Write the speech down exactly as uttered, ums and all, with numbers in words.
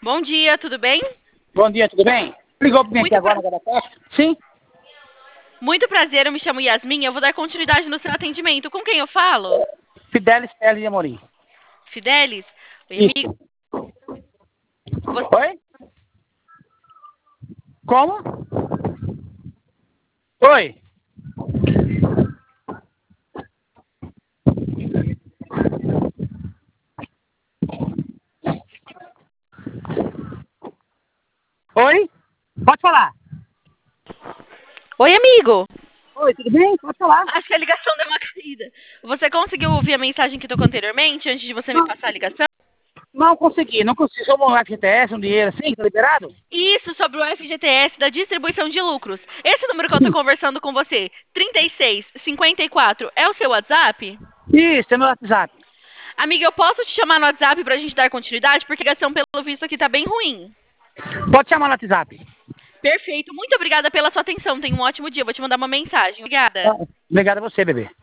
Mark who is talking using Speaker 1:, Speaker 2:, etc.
Speaker 1: Bom dia, tudo bem?
Speaker 2: Bom dia, tudo bem? Ligou para mim
Speaker 1: Muito
Speaker 2: aqui agora
Speaker 1: pra-
Speaker 2: na Costa? Sim?
Speaker 1: Muito prazer, eu me chamo Yasmin, eu vou dar continuidade no seu atendimento. Com quem eu falo?
Speaker 2: Fidelis Pérez de Amorim.
Speaker 1: Fidelis? Oi, amigo.
Speaker 2: Isso.
Speaker 1: Você...
Speaker 2: Oi? Como? Oi? Oi? Pode falar.
Speaker 1: Oi, amigo.
Speaker 2: Oi, tudo bem? Pode falar.
Speaker 1: Acho que a ligação deu uma caída. Você conseguiu ouvir a mensagem que tocou anteriormente, antes de você me
Speaker 2: Não,
Speaker 1: passar a ligação?
Speaker 2: não consegui, não consegui. Só um F G T S, um dinheiro assim, tá liberado?
Speaker 1: Isso, sobre o F G T S da distribuição de lucros. Esse número que eu tô conversando com você, trinta e seis, cinquenta e quatro, é o seu WhatsApp?
Speaker 2: Isso, é meu WhatsApp.
Speaker 1: Amiga, eu posso te chamar no WhatsApp pra gente dar continuidade? Porque a ligação, pelo visto, aqui tá bem ruim.
Speaker 2: Pode chamar no WhatsApp.
Speaker 1: Perfeito. Muito obrigada pela sua atenção. Tenha um ótimo dia. Vou te mandar uma mensagem. Obrigada.
Speaker 2: Tá. Obrigado a você, bebê.